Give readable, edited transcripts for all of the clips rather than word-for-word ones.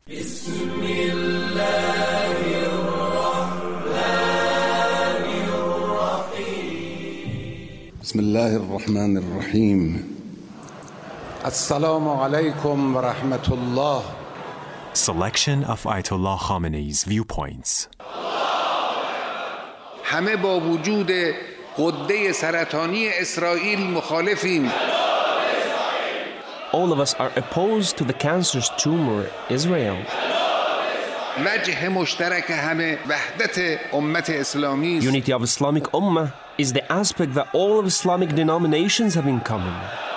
بسم الله الرحمن الرحیم. السلام علیکم و رحمت الله. Selection of Ayatollah Khamenei's viewpoints. همه با وجود غده سرطانی اسرائیل مخالفیم. All of us are opposed to the cancerous tumor, Israel. وجه مشترک همه وحدت امت اسلامی است. Unity of Islamic Ummah is the aspect that all of Islamic denominations have in common.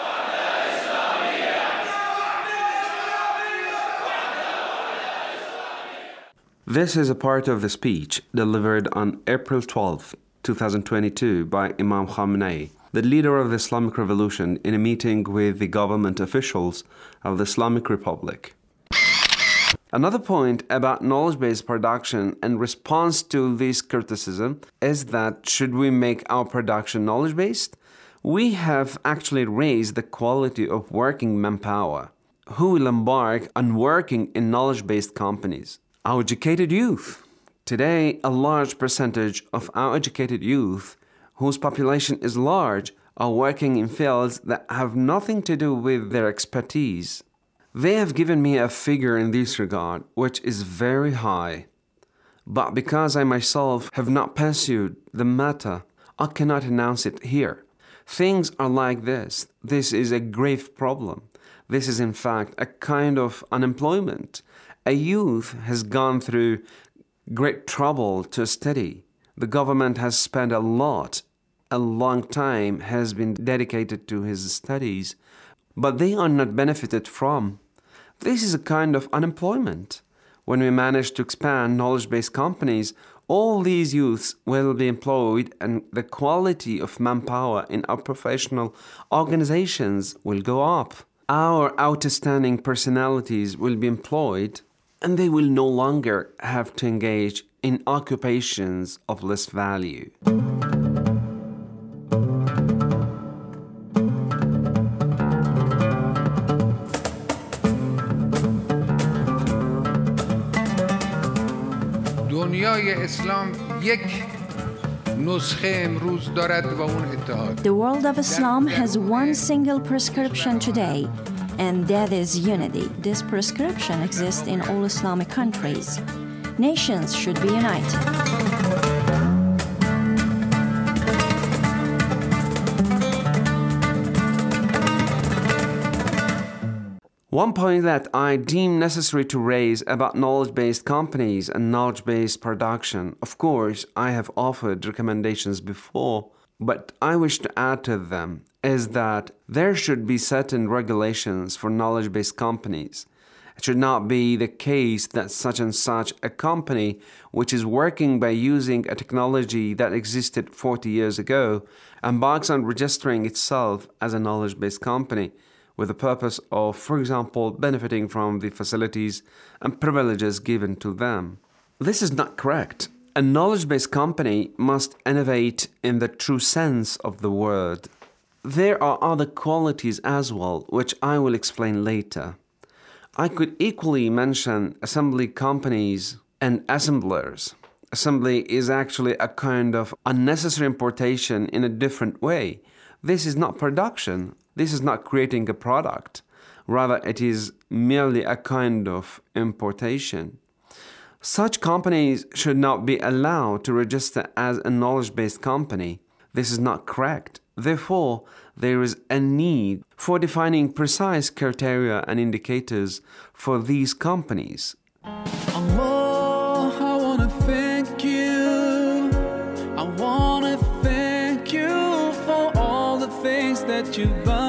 This is a part of the speech delivered on April 12, 2022 by Imam Khamenei, the leader of the Islamic Revolution, in a meeting with the government officials of the Islamic Republic. Another point about knowledge-based production and response to this criticism is that should we make our production knowledge-based? We have actually raised the quality of working manpower who will embark on working in knowledge-based companies. Our educated youth. Today, a large percentage of our educated youth, whose population is large, are working in fields that have nothing to do with their expertise. They have given me a figure in this regard, which is very high. But because I myself have not pursued the matter, I cannot announce it here. Things are like this. This is a grave problem. This is in fact a kind of unemployment. A youth has gone through great trouble to study. The government has spent a long time has been dedicated to his studies, but they are not benefited from. This is a kind of unemployment. When we manage to expand knowledge-based companies, all these youths will be employed and the quality of manpower in our professional organizations will go up. Our outstanding personalities will be employed and they will no longer have to engage in occupations of less value. دنیای اسلام یک نسخه امروز دارد و اون اتحاد. The world of Islam has one single prescription today, and that is unity. This prescription exists in all Islamic countries. Nations should be united. One point that I deem necessary to raise about knowledge-based companies and knowledge-based production, of course, I have offered recommendations before, but I wish to add to them, is that there should be certain regulations for knowledge-based companies. It should not be the case that such and such a company, which is working by using a technology that existed 40 years ago, embarks on registering itself as a knowledge-based company, with the purpose of, for example, benefiting from the facilities and privileges given to them. This is not correct. A knowledge-based company must innovate in the true sense of the word. There are other qualities as well, which I will explain later. I could equally mention assembly companies and assemblers. Assembly is actually a kind of unnecessary importation in a different way. This is not production. This is not creating a product. Rather, it is merely a kind of importation. Such companies should not be allowed to register as a knowledge-based company. This is not correct. Therefore, there is a need for defining precise criteria and indicators for these companies. Allah, I want to thank you. I want to thank you for all the things that you've done.